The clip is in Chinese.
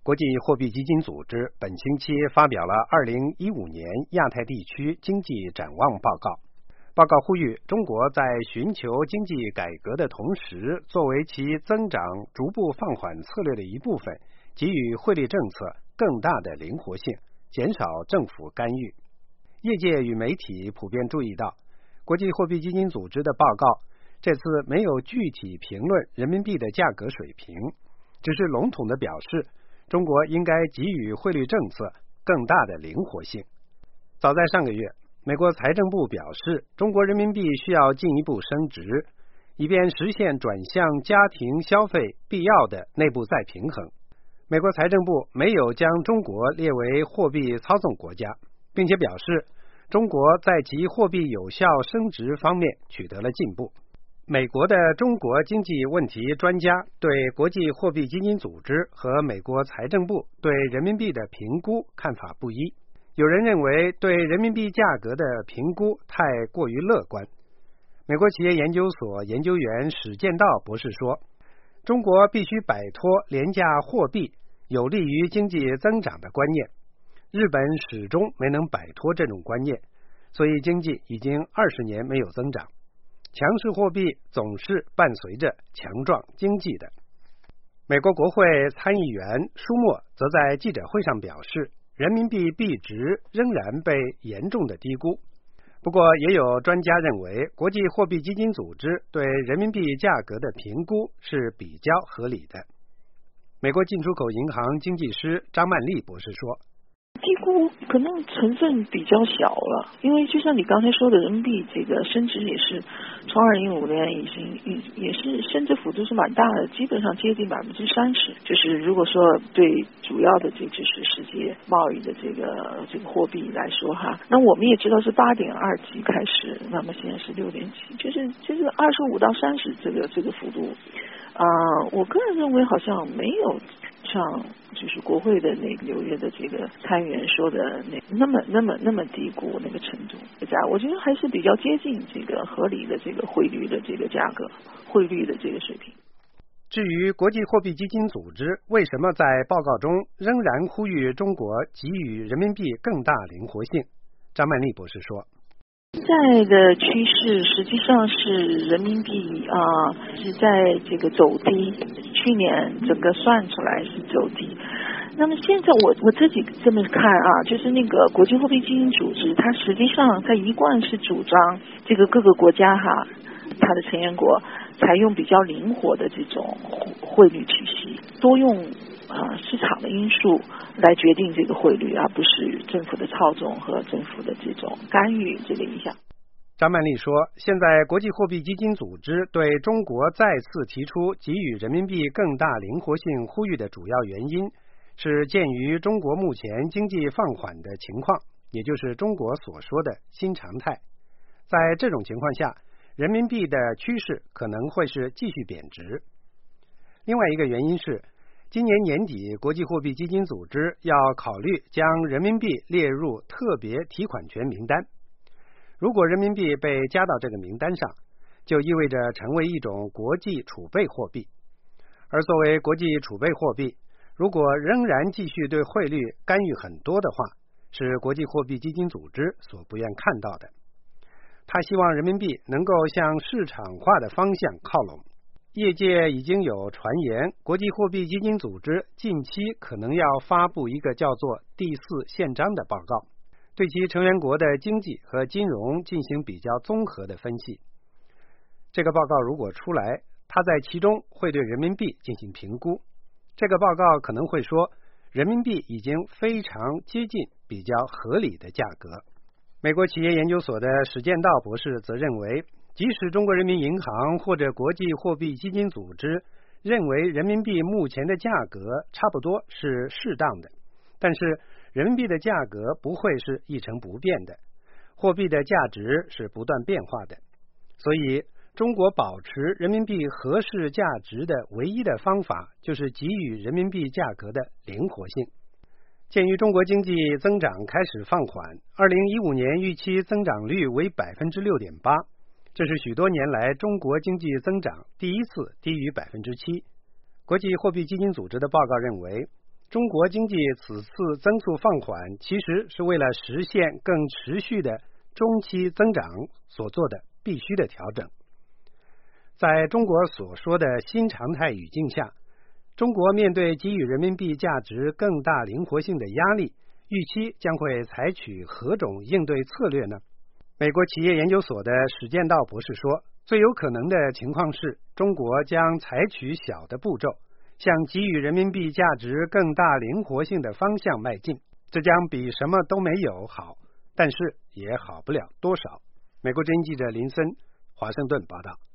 国际货币基金组织本星期发表了2015年亚太地区经济展望报告。报告呼吁中国在寻求经济改革的同时，作为其增长逐步放缓策略的一部分，给予汇率政策更大的灵活性，减少政府干预。业界与媒体普遍注意到，国际货币基金组织的报告这次没有具体评论人民币的价格水平，只是笼统地表示中国应该给予汇率政策更大的灵活性。早在上个月，美国财政部表示，中国人民币需要进一步升值，以便实现转向家庭消费必要的内部再平衡。美国财政部没有将中国列为货币操纵国家，并且表示中国在其货币有效升值方面取得了进步。美国的中国经济问题专家对国际货币基金组织和美国财政部对人民币的评估看法不一。有人认为对人民币价格的评估太过于乐观。美国企业研究所研究员史建道博士说，中国必须摆脱廉价货币有利于经济增长的观念。日本始终没能摆脱这种观念，所以经济已经20年没有增长。强势货币总是伴随着强壮经济的。美国国会参议员舒默则在记者会上表示，人民币币值仍然被严重的低估。不过也有专家认为，国际货币基金组织对人民币价格的评估是比较合理的。美国进出口银行经济师张曼丽博士说， 低估可能成分比较小了，因为就像你刚才说的，人民币这个升值也是从2015年已经也是升值幅度是蛮大的，基本上接近30%。就是如果说对主要的就是世界贸易的这个货币来说哈，那我们也知道是8.2几开始，那么现在是6.7，就是25到30这个幅度。我个人认为好像没有像就是国会的那个纽约的这个参议员说的那么低估那个程度，我觉得还是比较接近这个合理的这个汇率的这个价格，汇率的这个水平。 至于国际货币基金组织为什么在报告中仍然呼吁中国给予人民币更大灵活性，张曼丽博士说， 现在的趋势实际上是人民币是在这个走低，去年整个算出来是走低。那么现在我自己这么看就是那个国际货币基金组织，它实际上它一贯是主张这个各个国家它的成员国采用比较灵活的这种汇率体系，多用市场的因素来决定这个汇率，而不是政府的操纵和政府的这种干预这个影响。 张曼丽说，现在国际货币基金组织对中国再次提出给予人民币更大灵活性呼吁的主要原因是鉴于中国目前经济放缓的情况，也就是中国所说的新常态。在这种情况下，人民币的趋势可能会是继续贬值。另外一个原因是，今年年底国际货币基金组织要考虑将人民币列入特别提款权名单。如果人民币被加到这个名单上，就意味着成为一种国际储备货币。而作为国际储备货币，如果仍然继续对汇率干预很多的话，是国际货币基金组织所不愿看到的。他希望人民币能够向市场化的方向靠拢。业界已经有传言，国际货币基金组织近期可能要发布一个叫做第4宪章的报告，对其成员国的经济和金融进行比较综合的分析。这个报告如果出来，它在其中会对人民币进行评估。这个报告可能会说，人民币已经非常接近比较合理的价格。美国企业研究所的史建道博士则认为，即使中国人民银行或者国际货币基金组织认为人民币目前的价格差不多是适当的，但是人民币的价格不会是一成不变的，货币的价值是不断变化的，所以中国保持人民币合适价值的唯一的方法就是给予人民币价格的灵活性。鉴于中国经济增长开始放缓，2015年预期增长率为 6.8%， 这是许多年来中国经济增长第一次低于 7%。 国际货币基金组织的报告认为， 中国经济此次增速放缓，其实是为了实现更持续的中期增长所做的必须的调整。在中国所说的新常态语境下，中国面对给予人民币价值更大灵活性的压力，预期将会采取何种应对策略呢？美国企业研究所的史建道博士说，最有可能的情况是，中国将采取小的步骤，向给予人民币价值更大灵活性的方向迈进。这将比什么都没有好，但是也好不了多少。美国之音记者林森华盛顿报道。